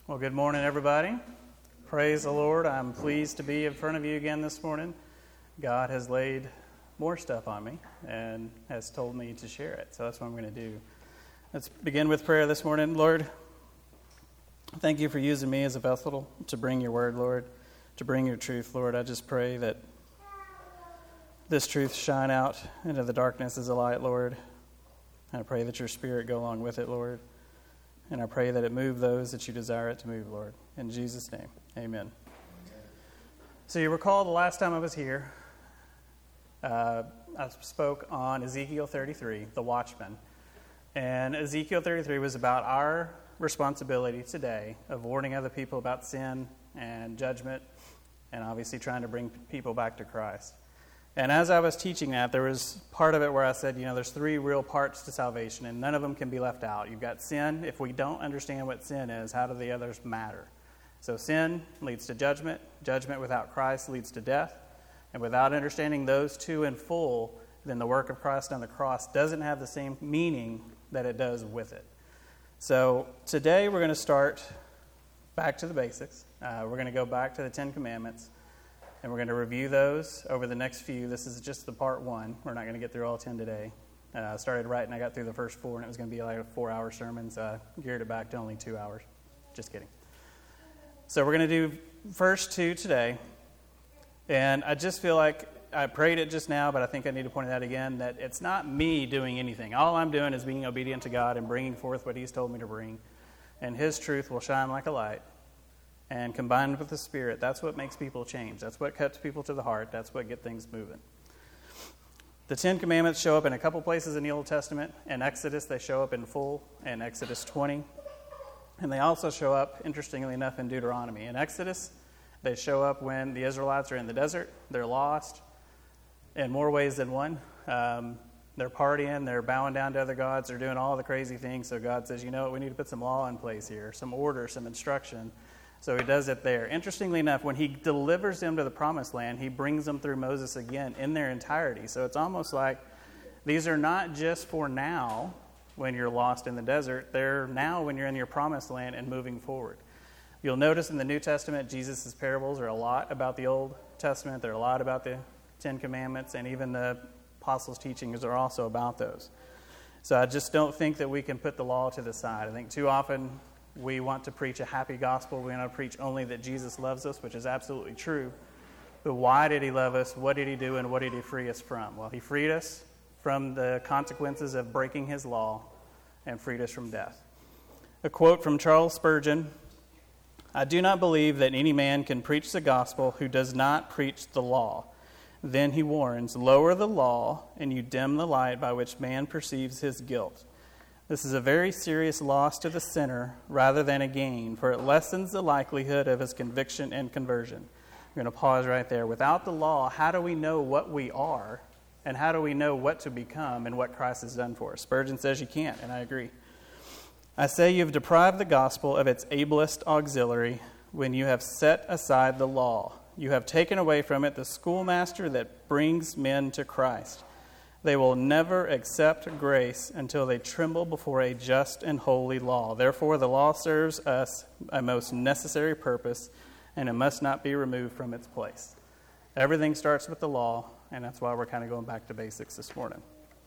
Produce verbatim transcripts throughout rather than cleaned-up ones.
Well, good morning, everybody. Praise the Lord. I'm pleased to be in front of you again this morning. God has laid more stuff on me and has told me to share it, so that's what I'm going to do. Let's begin with prayer this morning. Lord, thank you for using me as a vessel to bring your word, Lord, to bring your truth, Lord. I just pray that this truth shine out into the darkness as a light, Lord. And I pray that your spirit go along with it, Lord. And I pray that it move those that you desire it to move, Lord. In Jesus' name, amen. So you recall the last time I was here, uh, I spoke on Ezekiel thirty-three, the watchman. And Ezekiel thirty-three was about our responsibility today of warning other people about sin and judgment and obviously trying to bring people back to Christ. And as I was teaching that, there was part of it where I said, you know, there's three real parts to salvation, and none of them can be left out. You've got sin. If we don't understand what sin is, how do the others matter? So sin leads to judgment. Judgment without Christ leads to death. And without understanding those two in full, then the work of Christ on the cross doesn't have the same meaning that it does with it. So today we're going to start back to the basics. Uh, we're going to go back to the Ten Commandments. And we're going to review those over the next few. This is just the part one. We're not going to get through all ten today. Uh, I started writing, I got through the first four, and it was going to be like a four-hour sermon, so I geared it back to only two hours. Just kidding. So we're going to do first two today. And I just feel like I prayed it just now, but I think I need to point it out again, that it's not me doing anything. All I'm doing is being obedient to God and bringing forth what He's told me to bring. And His truth will shine like a light. And combined with the Spirit, that's what makes people change. That's what cuts people to the heart. That's what gets things moving. The Ten Commandments show up in a couple places in the Old Testament. In Exodus, they show up in full in Exodus twenty. And they also show up, interestingly enough, in Deuteronomy. In Exodus, they show up when the Israelites are in the desert. They're lost in more ways than one. Um, they're partying. They're bowing down to other gods. They're doing all the crazy things. So God says, you know what, we need to put some law in place here, some order, some instruction. So he does it there. Interestingly enough, when he delivers them to the promised land, he brings them through Moses again in their entirety. So it's almost like these are not just for now when you're lost in the desert. They're now when you're in your promised land and moving forward. You'll notice in the New Testament, Jesus' parables are a lot about the Old Testament. They're a lot about the Ten Commandments, and even the apostles' teachings are also about those. So I just don't think that we can put the law to the side. I think too often we want to preach a happy gospel. We want to preach only that Jesus loves us, which is absolutely true. But why did he love us? What did he do? And what did he free us from? Well, he freed us from the consequences of breaking his law and freed us from death. A quote from Charles Spurgeon: "I do not believe that any man can preach the gospel who does not preach the law." Then he warns, "Lower the law, and you dim the light by which man perceives his guilt. This is a very serious loss to the sinner rather than a gain, for it lessens the likelihood of his conviction and conversion." I'm going to pause right there. Without the law, how do we know what we are, and how do we know what to become and what Christ has done for us? Spurgeon says you can't, and I agree. "I say you have deprived the gospel of its ablest auxiliary when you have set aside the law. You have taken away from it the schoolmaster that brings men to Christ. They will never accept grace until they tremble before a just and holy law. Therefore, the law serves us a most necessary purpose, and it must not be removed from its place." Everything starts with the law, and that's why we're kind of going back to basics this morning.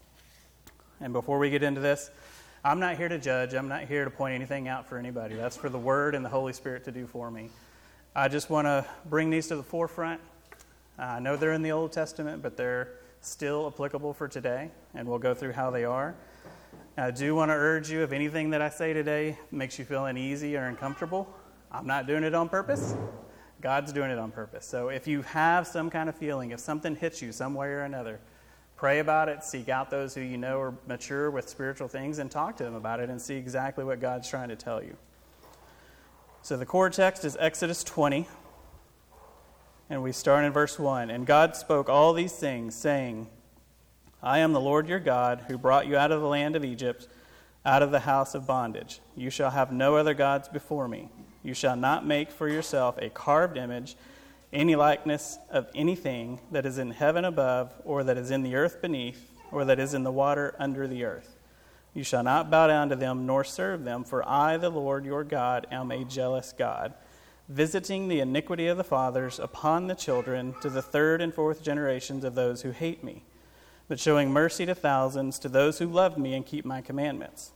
And before we get into this, I'm not here to judge. I'm not here to point anything out for anybody. That's for the Word and the Holy Spirit to do for me. I just want to bring these to the forefront. I know they're in the Old Testament, but they're still applicable for today, and we'll go through how they are. I do want to urge you, if anything that I say today makes you feel uneasy or uncomfortable, I'm not doing it on purpose. God's doing it on purpose. So if you have some kind of feeling, if something hits you some way or another, pray about it, seek out those who you know are mature with spiritual things, and talk to them about it and see exactly what God's trying to tell you. So the core text is Exodus twenty. And we start in verse one. "And God spoke all these things, saying, I am the Lord your God, who brought you out of the land of Egypt, out of the house of bondage. You shall have no other gods before me. You shall not make for yourself a carved image, any likeness of anything that is in heaven above, or that is in the earth beneath, or that is in the water under the earth. You shall not bow down to them nor serve them, for I, the Lord your God, am a jealous God, visiting the iniquity of the fathers upon the children to the third and fourth generations of those who hate me, but showing mercy to thousands, to those who love me and keep my commandments.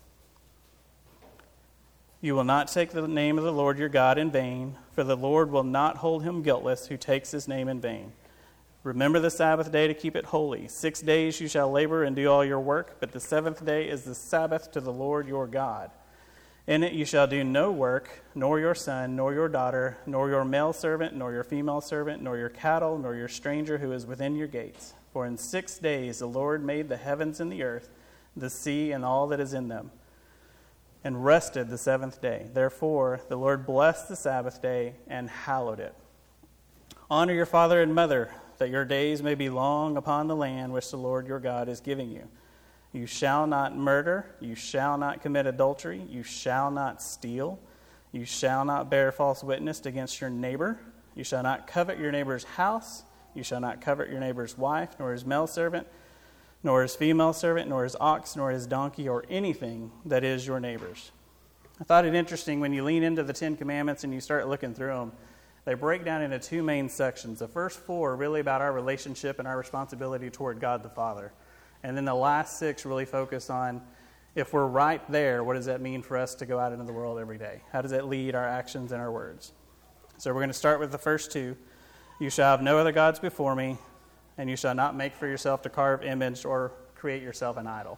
You will not take the name of the Lord your God in vain, for the Lord will not hold him guiltless who takes his name in vain. Remember the Sabbath day to keep it holy. Six days you shall labor and do all your work, but the seventh day is the Sabbath to the Lord your God. In it you shall do no work, nor your son, nor your daughter, nor your male servant, nor your female servant, nor your cattle, nor your stranger who is within your gates. For in six days the Lord made the heavens and the earth, the sea and all that is in them, and rested the seventh day. Therefore the Lord blessed the Sabbath day and hallowed it. Honor your father and mother, that your days may be long upon the land which the Lord your God is giving you. You shall not murder, you shall not commit adultery, you shall not steal, you shall not bear false witness against your neighbor, you shall not covet your neighbor's house, you shall not covet your neighbor's wife, nor his male servant, nor his female servant, nor his ox, nor his donkey, or anything that is your neighbor's. I thought it interesting when you lean into the Ten Commandments and you start looking through them. They break down into two main sections. The first four are really about our relationship and our responsibility toward God the Father. And then the last six really focus on, if we're right there, what does that mean for us to go out into the world every day? How does that lead our actions and our words? So we're going to start with the first two. You shall have no other gods before me, and you shall not make for yourself to carve image or create yourself an idol.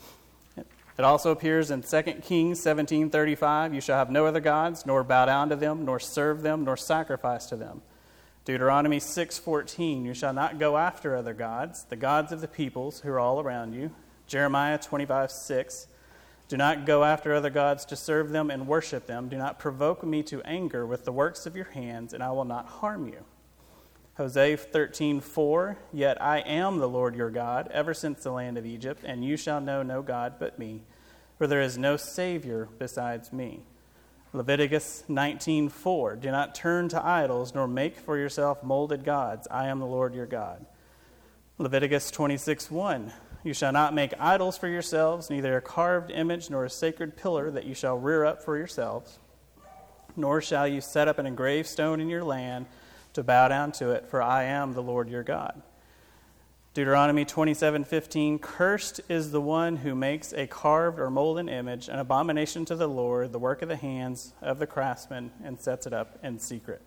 It also appears in Second Kings seventeen thirty-five, you shall have no other gods, nor bow down to them, nor serve them, nor sacrifice to them. Deuteronomy six fourteen, you shall not go after other gods, the gods of the peoples who are all around you. Jeremiah twenty-five six, do not go after other gods to serve them and worship them. Do not provoke me to anger with the works of your hands, and I will not harm you. Hosea thirteen four, yet I am the Lord your God, ever since the land of Egypt, and you shall know no God but me, for there is no Savior besides me. Leviticus nineteen four, do not turn to idols, nor make for yourself molded gods. I am the Lord your God. Leviticus twenty-six one, you shall not make idols for yourselves, neither a carved image nor a sacred pillar that you shall rear up for yourselves, nor shall you set up an engraved stone in your land, to bow down to it, for I am the Lord your God. Deuteronomy twenty-seven fifteen, cursed is the one who makes a carved or molten image, an abomination to the Lord, the work of the hands of the craftsman, and sets it up in secret.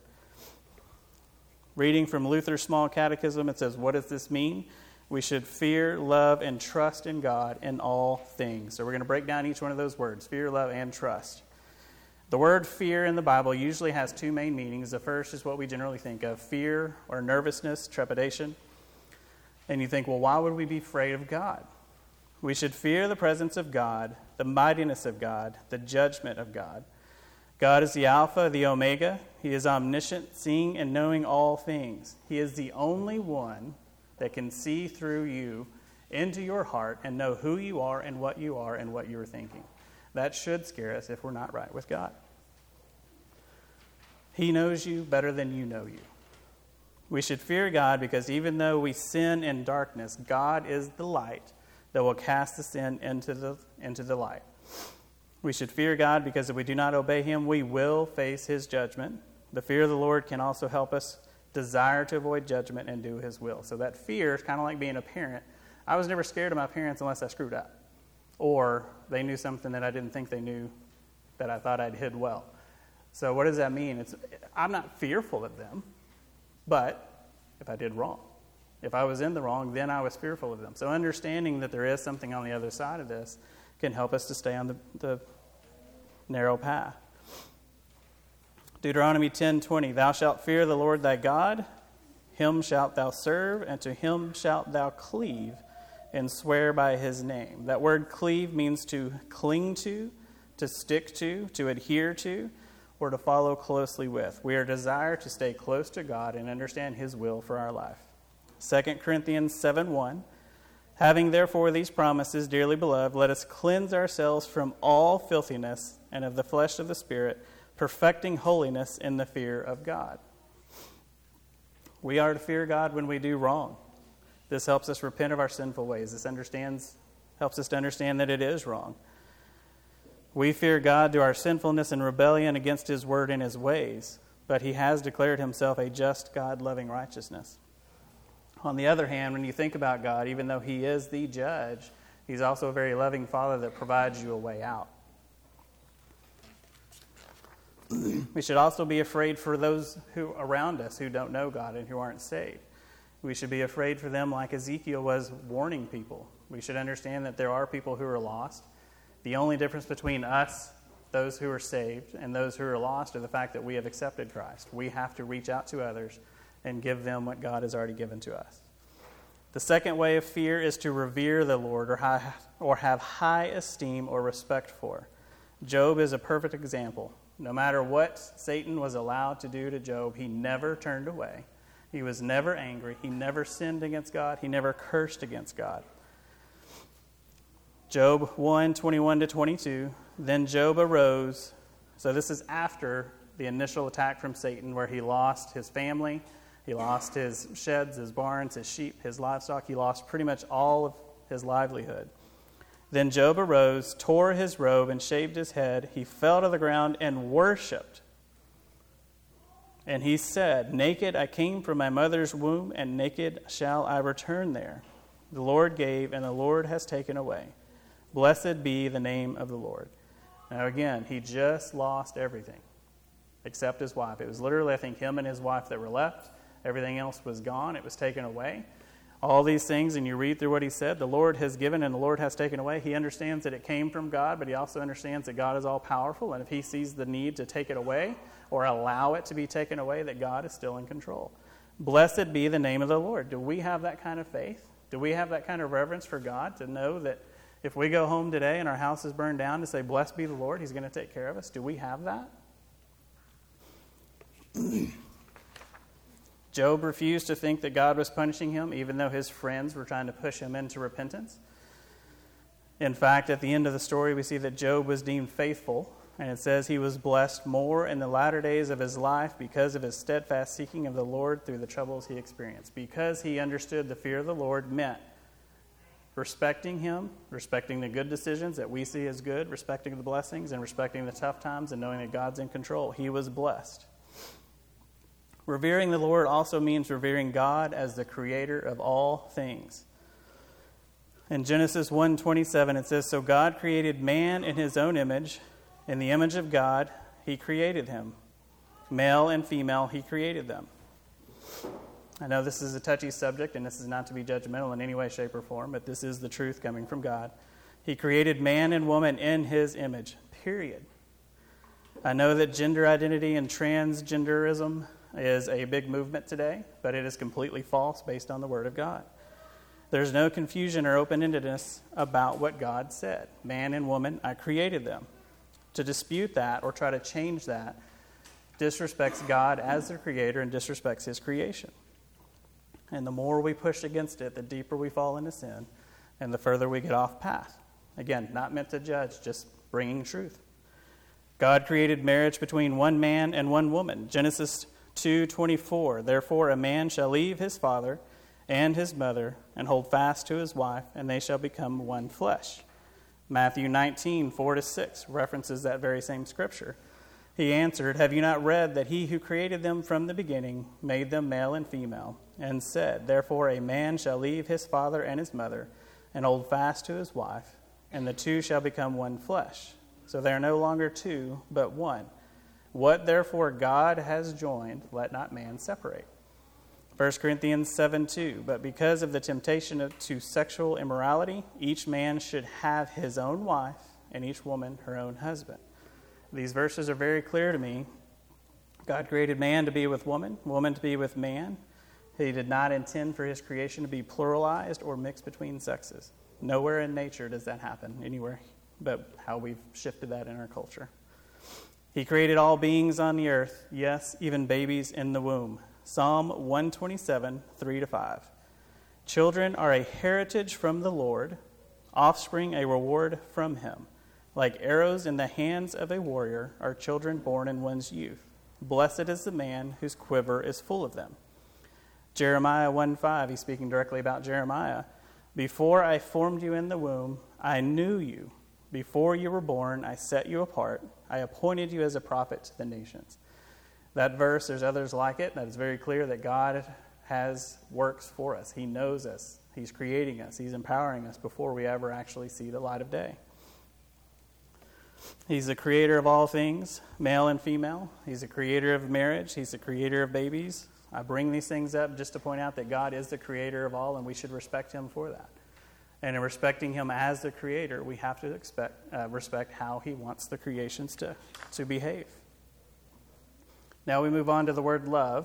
Reading from Luther's Small Catechism, it says, what does this mean? We should fear, love, and trust in God in all things. So we're going to break down each one of those words, fear, love, and trust. The word fear in the Bible usually has two main meanings. The first is what we generally think of, fear or nervousness, trepidation. And you think, well, why would we be afraid of God? We should fear the presence of God, the mightiness of God, the judgment of God. God is the Alpha, the Omega. He is omniscient, seeing and knowing all things. He is the only one that can see through you into your heart and know who you are and what you are and what you are thinking. That should scare us if we're not right with God. He knows you better than you know you. We should fear God because even though we sin in darkness, God is the light that will cast the sin into the, into the light. We should fear God because if we do not obey him, we will face his judgment. The fear of the Lord can also help us desire to avoid judgment and do his will. So that fear is kind of like being a parent. I was never scared of my parents unless I screwed up. Or they knew something that I didn't think they knew that I thought I'd hid well. So what does that mean? It's, I'm not fearful of them, but if I did wrong, if I was in the wrong, then I was fearful of them. So understanding that there is something on the other side of this can help us to stay on the, the narrow path. Deuteronomy ten twenty, thou shalt fear the Lord thy God, him shalt thou serve, and to him shalt thou cleave, and swear by his name. That word cleave means to cling to, to stick to, to adhere to, or to follow closely with. We are desired to stay close to God and understand his will for our life. Second Corinthians seven one, having therefore these promises, dearly beloved, let us cleanse ourselves from all filthiness and of the flesh of the Spirit, perfecting holiness in the fear of God. We are to fear God when we do wrong. This helps us repent of our sinful ways. This understands, helps us to understand that it is wrong. We fear God through our sinfulness and rebellion against his word and his ways, but he has declared himself a just God, loving righteousness. On the other hand, when you think about God, even though he is the judge, he's also a very loving Father that provides you a way out. We should also be afraid for those who around us who don't know God and who aren't saved. We should be afraid for them like Ezekiel was warning people. We should understand that there are people who are lost. The only difference between us, those who are saved, and those who are lost are the fact that we have accepted Christ. We have to reach out to others and give them what God has already given to us. The second way of fear is to revere the Lord or, high, or have high esteem or respect for. Job is a perfect example. No matter what Satan was allowed to do to Job, he never turned away. He was never angry. He never sinned against God. He never cursed against God. Job one, twenty-one to twenty-two, then Job arose. So this is after the initial attack from Satan where he lost his family, he lost his sheds, his barns, his sheep, his livestock. He lost pretty much all of his livelihood. Then Job arose, tore his robe, and shaved his head. He fell to the ground and worshipped. And he said, naked I came from my mother's womb, and naked shall I return there. The Lord gave, and the Lord has taken away. Blessed be the name of the Lord. Now again, he just lost everything except his wife. It was literally, I think, him and his wife that were left. Everything else was gone. It was taken away. All these things, and you read through what he said, the Lord has given and the Lord has taken away. He understands that it came from God, but he also understands that God is all-powerful, and if he sees the need to take it away or allow it to be taken away, that God is still in control. Blessed be the name of the Lord. Do we have that kind of faith? Do we have that kind of reverence for God to know that if we go home today and our house is burned down, to say, blessed be the Lord, he's going to take care of us? Do we have that? Job refused to think that God was punishing him, even though his friends were trying to push him into repentance. In fact, at the end of the story, we see that Job was deemed faithful, and it says he was blessed more in the latter days of his life because of his steadfast seeking of the Lord through the troubles he experienced. Because he understood the fear of the Lord meant respecting him, respecting the good decisions that we see as good, respecting the blessings, and respecting the tough times, and knowing that God's in control. He was blessed. Revering the Lord also means revering God as the creator of all things. In Genesis one twenty-seven, it says, so God created man in his own image. In the image of God, he created him. Male and female, he created them. I know this is a touchy subject, and this is not to be judgmental in any way, shape, or form, but this is the truth coming from God. He created man and woman in his image, period. I know that gender identity and transgenderism is a big movement today, but it is completely false based on the Word of God. There's no confusion or open-endedness about what God said. Man and woman, I created them. To dispute that or try to change that disrespects God as the creator and disrespects his creation. And the more we push against it, the deeper we fall into sin and the further we get off path. Again, not meant to judge, just bringing truth. God created marriage between one man and one woman. Genesis two twenty-four, therefore a man shall leave his father and his mother and hold fast to his wife, and they shall become one flesh. Matthew nineteen, four to six references that very same scripture. He answered, have you not read that he who created them from the beginning made them male and female, and said, therefore a man shall leave his father and his mother and hold fast to his wife, and the two shall become one flesh. So they are no longer two, but one. What therefore God has joined, let not man separate. First Corinthians seven two, but because of the temptation of, to sexual immorality, each man should have his own wife, and each woman her own husband. These verses are very clear to me. God created man to be with woman, woman to be with man. He did not intend for his creation to be pluralized or mixed between sexes. Nowhere in nature does that happen, anywhere, but how we've shifted that in our culture. He created all beings on the earth, yes, even babies in the womb. Psalm one twenty-seven, three to five. Children are a heritage from the Lord, offspring a reward from him. Like arrows in the hands of a warrior are children born in one's youth. Blessed is the man whose quiver is full of them. Jeremiah one five, he's speaking directly about Jeremiah. Before I formed you in the womb, I knew you. Before you were born, I set you apart. I appointed you as a prophet to the nations. That verse, there's others like it, that is very clear that God has works for us. He knows us. He's creating us. He's empowering us before we ever actually see the light of day. He's the creator of all things, male and female. He's the creator of marriage. He's the creator of babies. I bring these things up just to point out that God is the creator of all, and we should respect him for that. And in respecting him as the creator, we have to expect, uh, respect how he wants the creations to, to behave. Now we move on to the word love.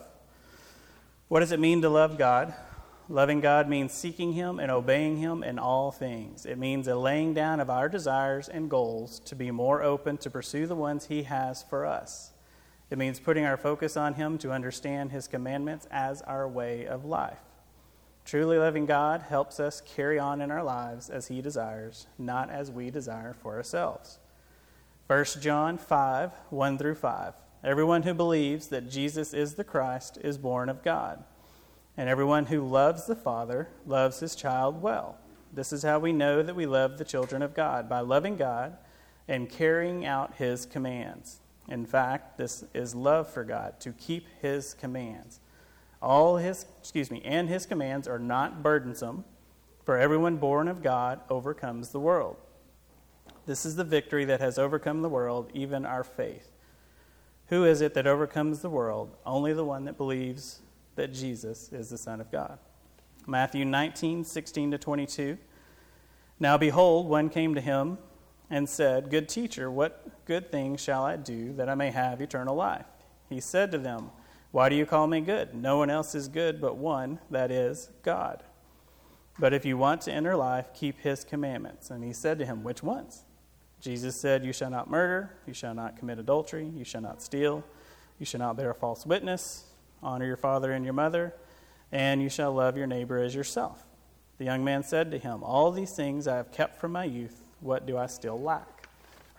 What does it mean to love God? Loving God means seeking him and obeying him in all things. It means a laying down of our desires and goals to be more open to pursue the ones he has for us. It means putting our focus on him to understand his commandments as our way of life. Truly loving God helps us carry on in our lives as he desires, not as we desire for ourselves. First John five, one through five. Everyone who believes that Jesus is the Christ is born of God. And everyone who loves the Father loves his child well. This is how we know that we love the children of God, by loving God and carrying out his commands. In fact, this is love for God, to keep his commands. All his, excuse me, and his commands are not burdensome, for everyone born of God overcomes the world. This is the victory that has overcome the world, even our faith. Who is it that overcomes the world? Only the one that believes that Jesus is the Son of God. Matthew nineteen, sixteen to twenty-two. Now behold, one came to him and said, Good teacher, what good thing shall I do that I may have eternal life? He said to them, Why do you call me good? No one else is good but one, that is, God. But if you want to enter life, keep his commandments. And he said to him, Which ones? Jesus said, You shall not murder, you shall not commit adultery, you shall not steal, you shall not bear false witness, honor your father and your mother, and you shall love your neighbor as yourself. The young man said to him, All these things I have kept from my youth. What do I still lack?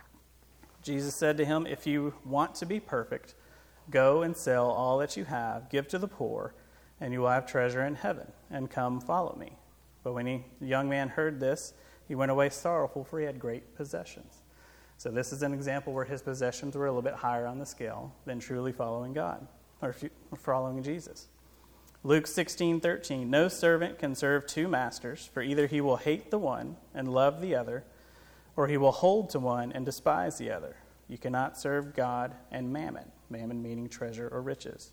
Jesus said to him, If you want to be perfect, go and sell all that you have, give to the poor, and you will have treasure in heaven, and come follow me. But when he, the young man heard this, he went away sorrowful, for he had great possessions. So this is an example where his possessions were a little bit higher on the scale than truly following God, or following Jesus. Luke sixteen, thirteen. No servant can serve two masters, for either he will hate the one and love the other, or he will hold to one and despise the other. You cannot serve God and mammon, mammon meaning treasure or riches.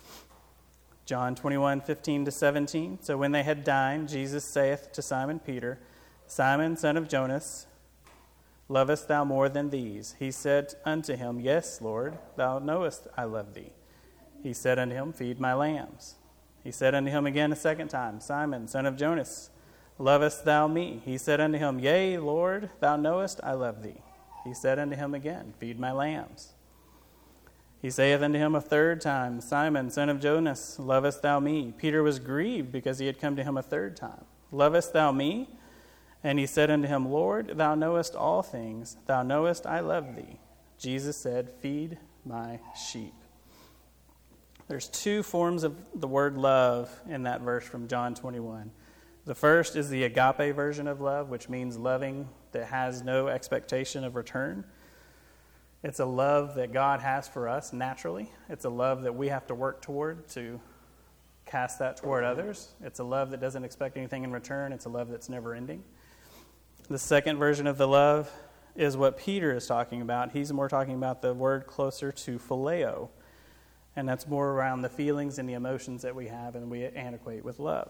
John twenty-one, fifteen to seventeen. So when they had dined, Jesus saith to Simon Peter, Simon, son of Jonas, lovest thou more than these? He said unto him, Yes, Lord, thou knowest I love thee. He said unto him, Feed my lambs. He said unto him again a second time, Simon, son of Jonas, lovest thou me? He said unto him, Yea, Lord, thou knowest I love thee. He said unto him again, Feed my lambs. He saith unto him a third time, Simon, son of Jonas, lovest thou me? Peter was grieved because he had come to him a third time. Lovest thou me? And he said unto him, Lord, thou knowest all things. Thou knowest I love thee. Jesus said, Feed my sheep. There's two forms of the word love in that verse from John twenty-one. The first is the agape version of love, which means loving that has no expectation of return. It's a love that God has for us naturally. It's a love that we have to work toward to cast that toward others. It's a love that doesn't expect anything in return. It's a love that's never ending. The second version of the love is what Peter is talking about. He's more talking about the word closer to phileo. And that's more around the feelings and the emotions that we have and we antiquate with love.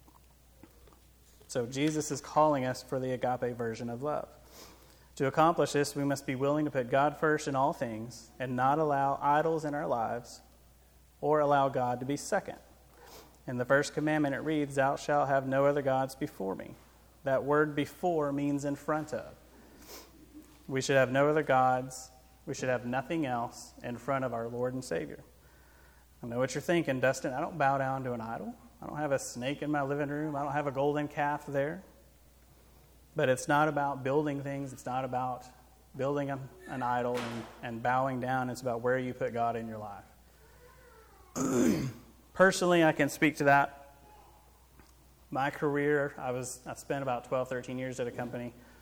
So Jesus is calling us for the agape version of love. To accomplish this, we must be willing to put God first in all things and not allow idols in our lives or allow God to be second. In the first commandment it reads, Thou shalt have no other gods before me. That word before means in front of. We should have no other gods. We should have nothing else in front of our Lord and Savior. I know what you're thinking, Dustin. I don't bow down to an idol. I don't have a snake in my living room. I don't have a golden calf there. But it's not about building things. It's not about building an, an idol and, and bowing down. It's about where you put God in your life. Personally, I can speak to that. My career, I was I spent about twelve, thirteen years at a company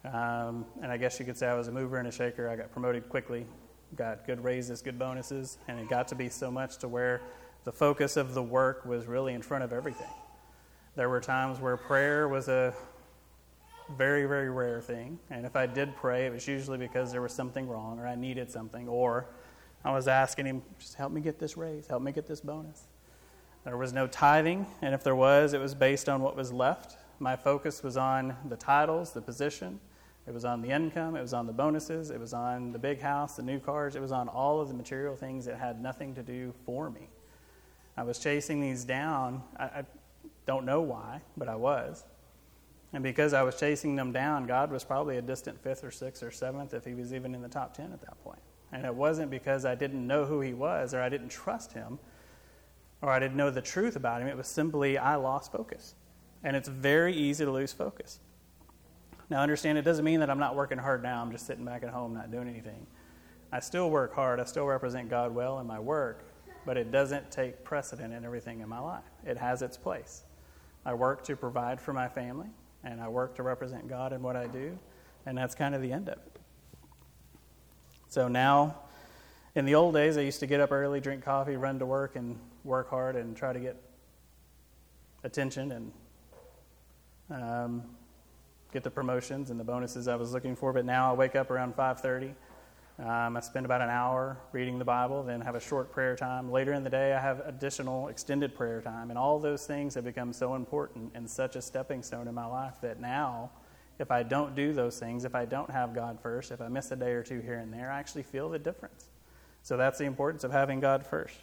Um, and I guess you could say I was a mover and a shaker. I got promoted quickly, got good raises, good bonuses, and it got to be so much to where the focus of the work was really in front of everything. There were times where prayer was a very, very rare thing, and if I did pray, it was usually because there was something wrong or I needed something, or I was asking him, just help me get this raise, help me get this bonus. There was no tithing, and if there was, it was based on what was left. My focus was on the titles, the position. It was on the income. It was on the bonuses. It was on the big house, the new cars. It was on all of the material things that had nothing to do for me. I was chasing these down. I, I don't know why, but I was. And because I was chasing them down, God was probably a distant fifth or sixth or seventh, if he was even in the top ten at that point. And it wasn't because I didn't know who he was or I didn't trust him or I didn't know the truth about him. It was simply I lost focus. And it's very easy to lose focus. Now, understand, it doesn't mean that I'm not working hard now. I'm just sitting back at home not doing anything. I still work hard. I still represent God well in my work, but it doesn't take precedent in everything in my life. It has its place. I work to provide for my family, and I work to represent God in what I do, and that's kind of the end of it. So now, in the old days, I used to get up early, drink coffee, run to work, and work hard and try to get attention and um, get the promotions and the bonuses I was looking for. But now I wake up around five thirty. Um, I spend about an hour reading the Bible, then have a short prayer time. Later in the day, I have additional extended prayer time. And all those things have become so important and such a stepping stone in my life that now, if I don't do those things, if I don't have God first, if I miss a day or two here and there, I actually feel the difference. So that's the importance of having God first.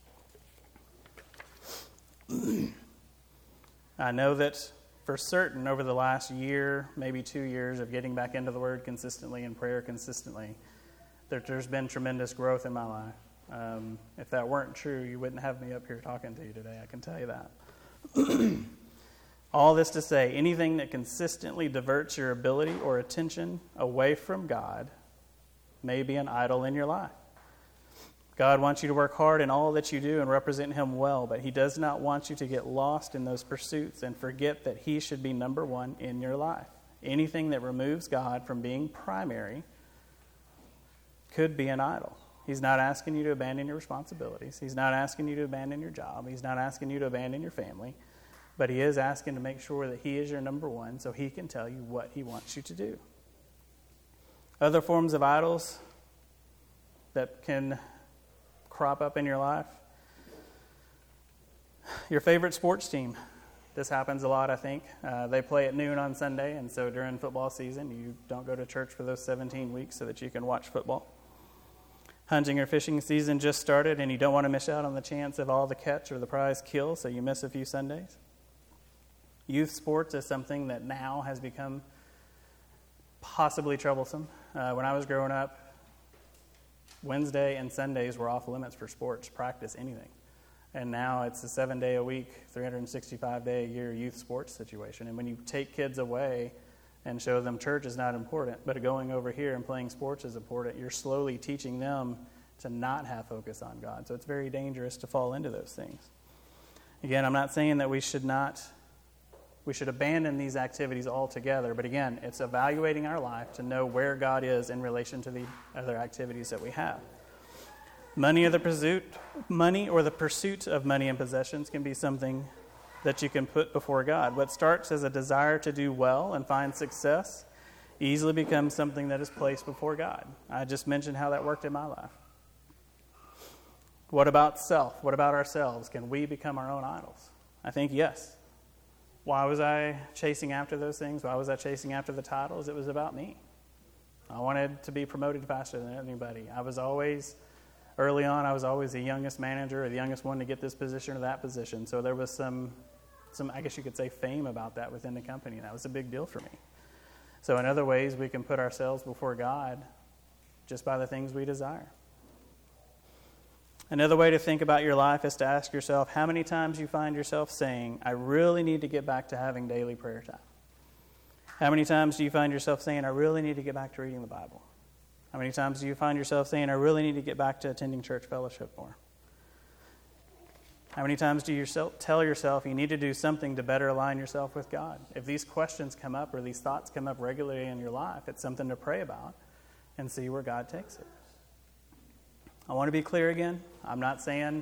I know that for certain over the last year, maybe two years of getting back into the Word consistently and prayer consistently, that there's been tremendous growth in my life. Um, if that weren't true, you wouldn't have me up here talking to you today, I can tell you that. All this to say, anything that consistently diverts your ability or attention away from God may be an idol in your life. God wants you to work hard in all that you do and represent Him well, but He does not want you to get lost in those pursuits and forget that He should be number one in your life. Anything that removes God from being primary could be an idol. He's not asking you to abandon your responsibilities. He's not asking you to abandon your job. He's not asking you to abandon your family. But He is asking to make sure that He is your number one so He can tell you what He wants you to do. Other forms of idols that can crop up in your life. Your favorite sports team. This happens a lot, I think. Uh, they play at noon on Sunday, and so during football season, you don't go to church for those seventeen weeks so that you can watch football. Hunting or fishing season just started, and you don't want to miss out on the chance of all the catch or the prize kill, so you miss a few Sundays. Youth sports is something that now has become possibly troublesome. Uh, when I was growing up, Wednesday and Sundays were off limits for sports, practice, anything. And now it's a seven-day-a-week, three hundred sixty-five day a year youth sports situation. And when you take kids away and show them church is not important, but going over here and playing sports is important, you're slowly teaching them to not have focus on God. So it's very dangerous to fall into those things. Again, I'm not saying that we should not, we should abandon these activities altogether, but again, it's evaluating our life to know where God is in relation to the other activities that we have. Money or the pursuit, money or the pursuit of money and possessions can be something that you can put before God. What starts as a desire to do well and find success easily becomes something that is placed before God. I just mentioned how that worked in my life. What about self? What about ourselves? Can we become our own idols? I think yes. Why was I chasing after those things? Why was I chasing after the titles? It was about me. I wanted to be promoted faster than anybody. I was always, early on, I was always the youngest manager or the youngest one to get this position or that position. So there was some, some, I guess you could say, fame about that within the company. That was a big deal for me. So in other ways, we can put ourselves before God just by the things we desire. Another way to think about your life is to ask yourself how many times you find yourself saying, I really need to get back to having daily prayer time. How many times do you find yourself saying, I really need to get back to reading the Bible? How many times do you find yourself saying, I really need to get back to attending church fellowship more? How many times do you yourself, tell yourself you need to do something to better align yourself with God? If these questions come up or these thoughts come up regularly in your life, it's something to pray about and see where God takes it. I want to be clear again. I'm not saying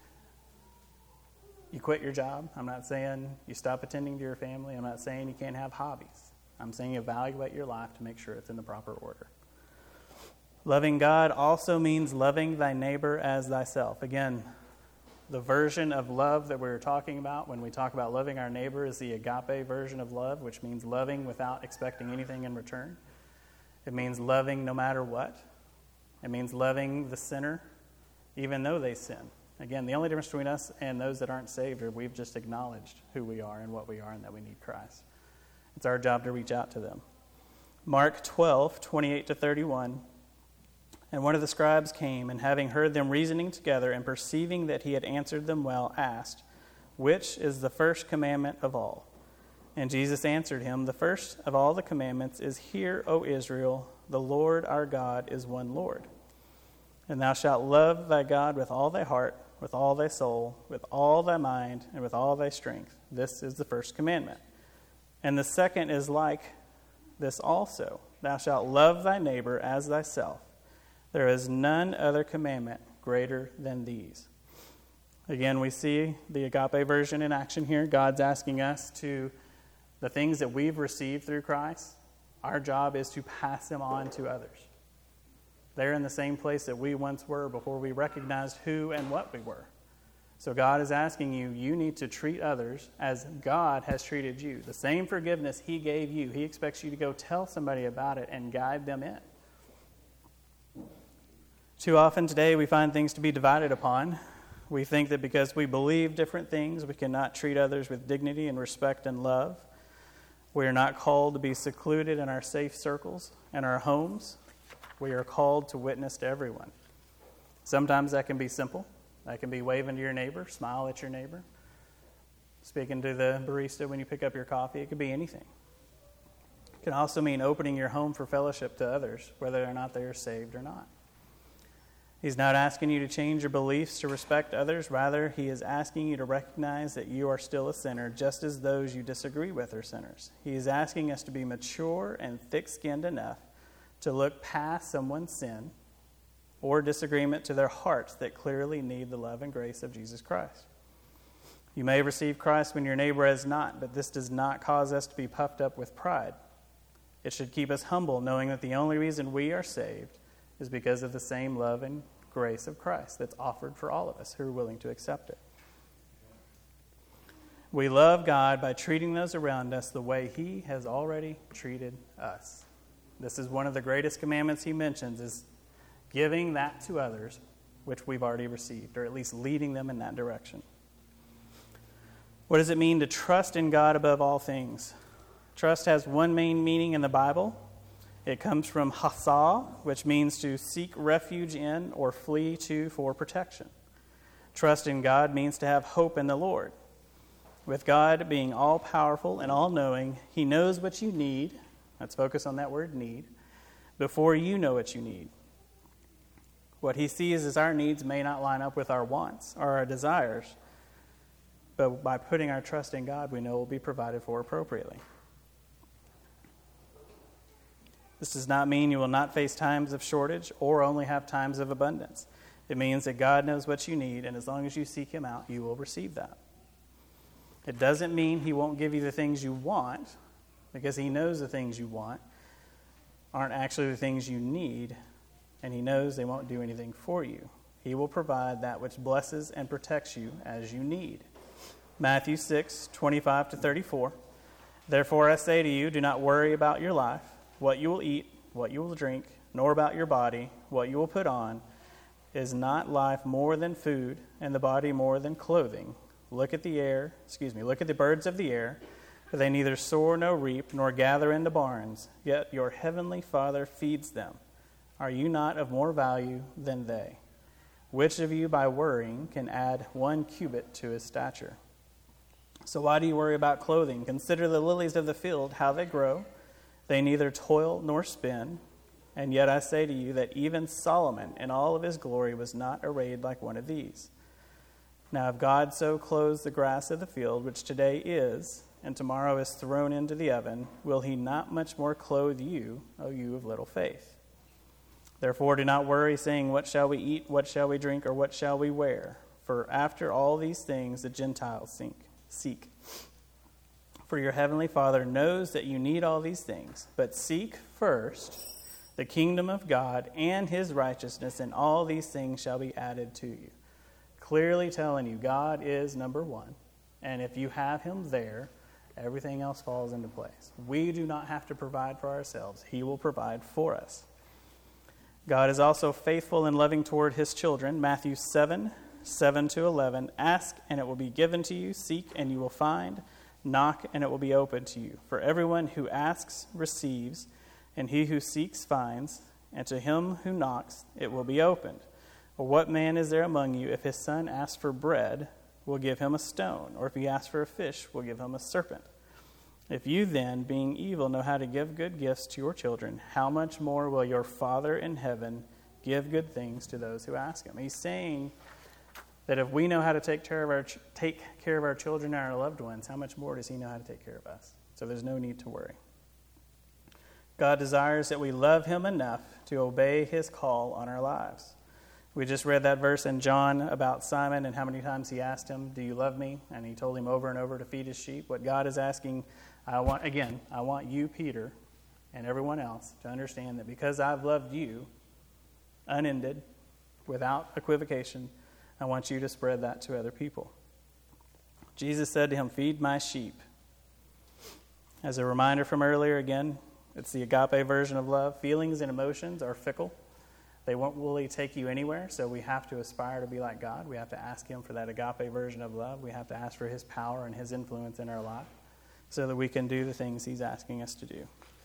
you quit your job. I'm not saying you stop attending to your family. I'm not saying you can't have hobbies. I'm saying evaluate your life to make sure it's in the proper order. Loving God also means loving thy neighbor as thyself. Again, the version of love that we were talking about when we talk about loving our neighbor is the agape version of love, which means loving without expecting anything in return. It means loving no matter what. It means loving the sinner even though they sin. Again, the only difference between us and those that aren't saved is we've just acknowledged who we are and what we are and that we need Christ. It's our job to reach out to them. Mark twelve, twenty-eight to thirty-one. And one of the scribes came, and having heard them reasoning together, and perceiving that he had answered them well, asked, which is the first commandment of all? And Jesus answered him, the first of all the commandments is, Hear, O Israel, the Lord our God is one Lord. And thou shalt love thy God with all thy heart, with all thy soul, with all thy mind, and with all thy strength. This is the first commandment. And the second is like this also. Thou shalt love thy neighbor as thyself. There is none other commandment greater than these. Again, we see the agape version in action here. God's asking us to, the things that we've received through Christ, our job is to pass them on to others. They're in the same place that we once were before we recognized who and what we were. So God is asking you, you need to treat others as God has treated you. The same forgiveness he gave you, he expects you to go tell somebody about it and guide them in. Too often today we find things to be divided upon. We think that because we believe different things, we cannot treat others with dignity and respect and love. We are not called to be secluded in our safe circles and our homes. We are called to witness to everyone. Sometimes that can be simple. That can be waving to your neighbor, smile at your neighbor, speaking to the barista when you pick up your coffee. It could be anything. It can also mean opening your home for fellowship to others, whether or not they are saved or not. He's not asking you to change your beliefs to respect others. Rather, he is asking you to recognize that you are still a sinner, just as those you disagree with are sinners. He is asking us to be mature and thick-skinned enough to look past someone's sin or disagreement to their hearts that clearly need the love and grace of Jesus Christ. You may receive Christ when your neighbor has not, but this does not cause us to be puffed up with pride. It should keep us humble, knowing that the only reason we are saved is because of the same love and grace of Christ that's offered for all of us who are willing to accept it. We love God by treating those around us the way he has already treated us. This is one of the greatest commandments he mentions, is giving that to others which we've already received, or at least leading them in that direction. What does it mean to trust in God above all things? Trust has one main meaning in the Bible. It comes from hasa, which means to seek refuge in or flee to for protection. Trust in God means to have hope in the Lord. With God being all-powerful and all-knowing, he knows what you need. Let's focus on that word, need, before you know what you need. What he sees is our needs may not line up with our wants or our desires, but by putting our trust in God, we know it will be provided for appropriately. This does not mean you will not face times of shortage or only have times of abundance. It means that God knows what you need, and as long as you seek him out, you will receive that. It doesn't mean he won't give you the things you want, because he knows the things you want aren't actually the things you need, and he knows they won't do anything for you. He will provide that which blesses and protects you as you need. Matthew six, twenty-five to thirty-four. Therefore I say to you, do not worry about your life, what you will eat, what you will drink, nor about your body, what you will put on. Is not life more than food, and the body more than clothing? Look at the air, excuse me, look at the birds of the air, for they neither sow nor reap, nor gather into barns, yet your heavenly Father feeds them. Are you not of more value than they? Which of you by worrying can add one cubit to his stature? So why do you worry about clothing? Consider the lilies of the field, how they grow. They neither toil nor spin. And yet I say to you that even Solomon in all of his glory was not arrayed like one of these. Now if God so clothes the grass of the field, which today is, and tomorrow is thrown into the oven, will he not much more clothe you, O you of little faith? Therefore do not worry, saying, what shall we eat, what shall we drink, or what shall we wear? For after all these things the Gentiles seek. For your heavenly Father knows that you need all these things. But seek first the kingdom of God and his righteousness, and all these things shall be added to you. Clearly telling you, God is number one. And if you have him there, everything else falls into place. We do not have to provide for ourselves. He will provide for us. God is also faithful and loving toward his children. Matthew seven, seven to eleven. Ask, and it will be given to you. Seek, and you will find. Knock, and it will be opened to you. For everyone who asks receives, and he who seeks finds, and to him who knocks it will be opened. Or what man is there among you, if his son asks for bread, will give him a stone? Or if he asks for a fish, will give him a serpent? If you then, being evil, know how to give good gifts to your children, how much more will your Father in heaven give good things to those who ask him? He's saying that if we know how to take care of our take care of our children and our loved ones, how much more does he know how to take care of us? So there's no need to worry. God desires that we love him enough to obey his call on our lives. We just read that verse in John about Simon and how many times he asked him, do you love me? And he told him over and over to feed his sheep. What God is asking, I want again, I want you, Peter, and everyone else to understand that because I've loved you, unended, without equivocation, I want you to spread that to other people. Jesus said to him, feed my sheep. As a reminder from earlier, again, it's the agape version of love. Feelings and emotions are fickle. They won't really take you anywhere, so we have to aspire to be like God. We have to ask him for that agape version of love. We have to ask for his power and his influence in our life so that we can do the things he's asking us to do.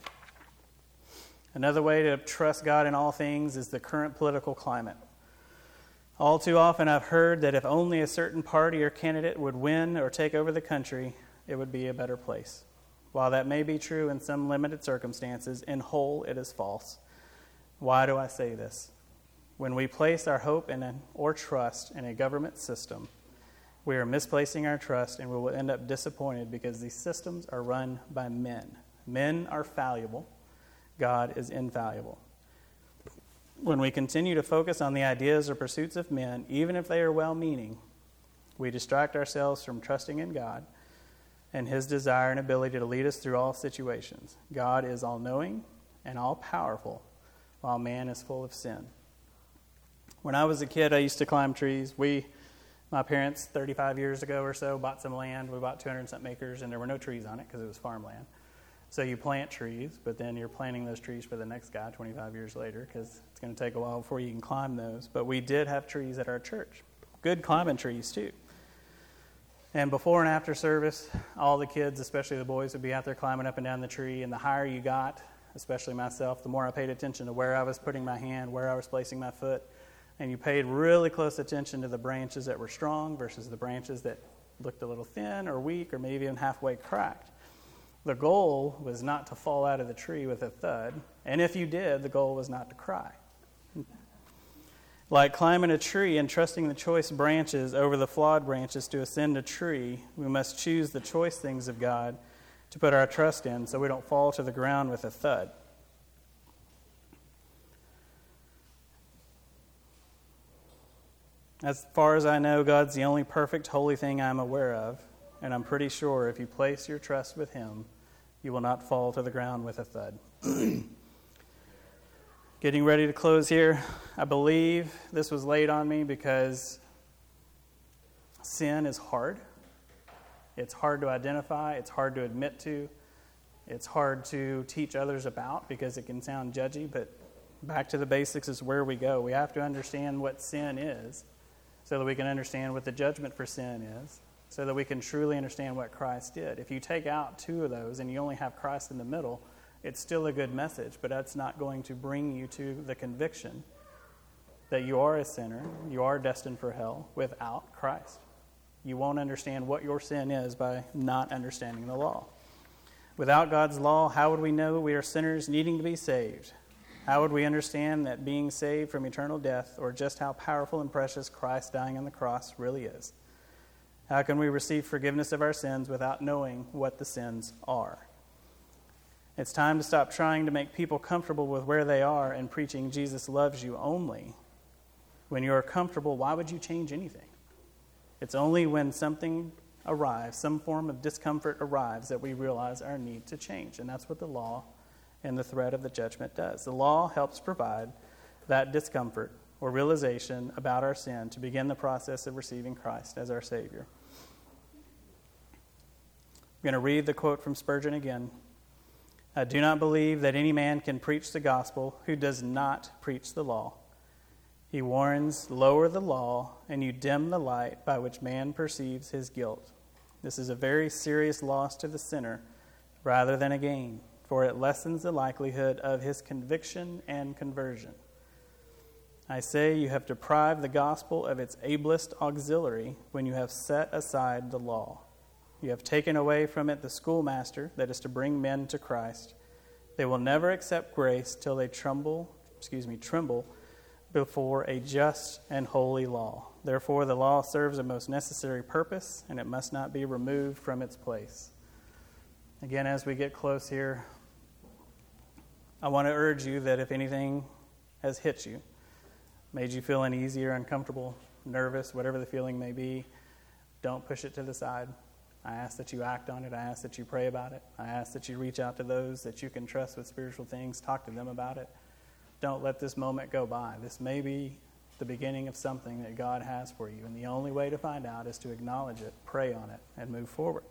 Another way to trust God in all things is the current political climate. All too often I've heard that if only a certain party or candidate would win or take over the country, it would be a better place. While that may be true in some limited circumstances, in whole it is false. Why do I say this? When we place our hope in a, or trust in a government system, we are misplacing our trust and we will end up disappointed because these systems are run by men. Men are fallible. God is infallible. When we continue to focus on the ideas or pursuits of men, even if they are well-meaning, we distract ourselves from trusting in God and his desire and ability to lead us through all situations. God is all-knowing and all-powerful, while man is full of sin. When I was a kid, I used to climb trees. We, my parents, thirty-five years ago or so, bought some land. We bought two hundred something acres, and there were no trees on it because it was farmland. So you plant trees, but then you're planting those trees for the next guy twenty-five years later because it's going to take a while before you can climb those. But we did have trees at our church. Good climbing trees, too. And before and after service, all the kids, especially the boys, would be out there climbing up and down the tree. And the higher you got, especially myself, the more I paid attention to where I was putting my hand, where I was placing my foot. And you paid really close attention to the branches that were strong versus the branches that looked a little thin or weak or maybe even halfway cracked. The goal was not to fall out of the tree with a thud. And if you did, the goal was not to cry. Like climbing a tree and trusting the choice branches over the flawed branches to ascend a tree, we must choose the choice things of God to put our trust in so we don't fall to the ground with a thud. As far as I know, God's the only perfect, holy thing I'm aware of, and I'm pretty sure if you place your trust with him, you will not fall to the ground with a thud. Getting ready to close here, I believe this was laid on me because sin is hard. It's hard to identify. It's hard to admit to. It's hard to teach others about because it can sound judgy, but back to the basics is where we go. We have to understand what sin is so that we can understand what the judgment for sin is, so that we can truly understand what Christ did. If you take out two of those and you only have Christ in the middle, it's still a good message, but that's not going to bring you to the conviction that you are a sinner, you are destined for hell without Christ. You won't understand what your sin is by not understanding the law. Without God's law, how would we know we are sinners needing to be saved? How would we understand that being saved from eternal death, or just how powerful and precious Christ dying on the cross really is? How can we receive forgiveness of our sins without knowing what the sins are? It's time to stop trying to make people comfortable with where they are and preaching Jesus loves you only. When you're comfortable, why would you change anything? It's only when something arrives, some form of discomfort arrives, that we realize our need to change. And that's what the law and the threat of the judgment does. The law helps provide that discomfort or realization about our sin to begin the process of receiving Christ as our Savior. I'm going to read the quote from Spurgeon again. I do not believe that any man can preach the gospel who does not preach the law. He warns, lower the law, and you dim the light by which man perceives his guilt. This is a very serious loss to the sinner rather than a gain, for it lessens the likelihood of his conviction and conversion. I say you have deprived the gospel of its ablest auxiliary when you have set aside the law. You have taken away from it the schoolmaster that is to bring men to Christ. They will never accept grace till they tremble, excuse me, tremble before a just and holy law. Therefore, the law serves a most necessary purpose, and it must not be removed from its place. Again, as we get close here, I want to urge you that if anything has hit you, made you feel uneasy or uncomfortable, nervous, whatever the feeling may be, don't push it to the side. I ask that you act on it. I ask that you pray about it. I ask that you reach out to those that you can trust with spiritual things. Talk to them about it. Don't let this moment go by. This may be the beginning of something that God has for you, and the only way to find out is to acknowledge it, pray on it, and move forward.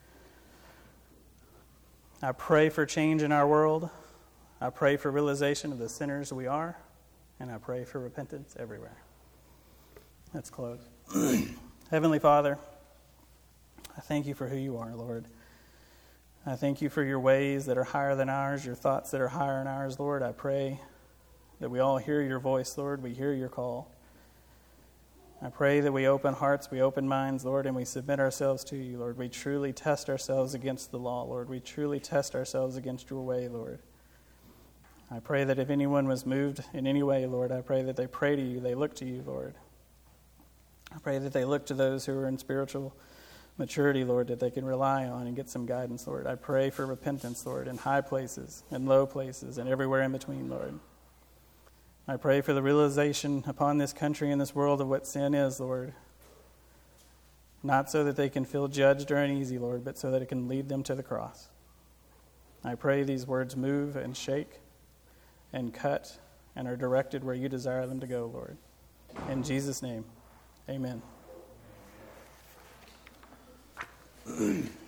I pray for change in our world. I pray for realization of the sinners we are, and I pray for repentance everywhere. Let's close. Heavenly Father, I thank you for who you are, Lord. I thank you for your ways that are higher than ours, your thoughts that are higher than ours, Lord. I pray that we all hear your voice, Lord. We hear your call. I pray that we open hearts, we open minds, Lord, and we submit ourselves to you, Lord. We truly test ourselves against the law, Lord. We truly test ourselves against your way, Lord. I pray that if anyone was moved in any way, Lord, I pray that they pray to you, they look to you, Lord. I pray that they look to those who are in spiritual maturity, Lord, that they can rely on and get some guidance, Lord. I pray for repentance, Lord, in high places and low places and everywhere in between, Lord. I pray for the realization upon this country and this world of what sin is, Lord. Not so that they can feel judged or uneasy, Lord, but so that it can lead them to the cross. I pray these words move and shake and cut and are directed where you desire them to go, Lord. In Jesus' name, amen.